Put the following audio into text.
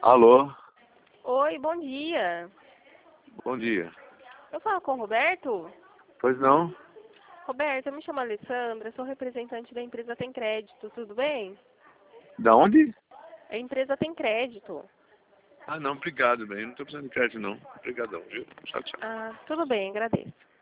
Alô, Oi, bom dia. bom dia. Eu falo com o Roberto? Pois não? Roberto, eu me chamo Alessandra, sou representante da empresa Tem Crédito, tudo bem? Da onde? A empresa Tem Crédito. Ah, não, obrigado, bem. Não tô precisando de crédito, não. Obrigadão, viu? Tchau, tchau. Ah, tudo bem, agradeço.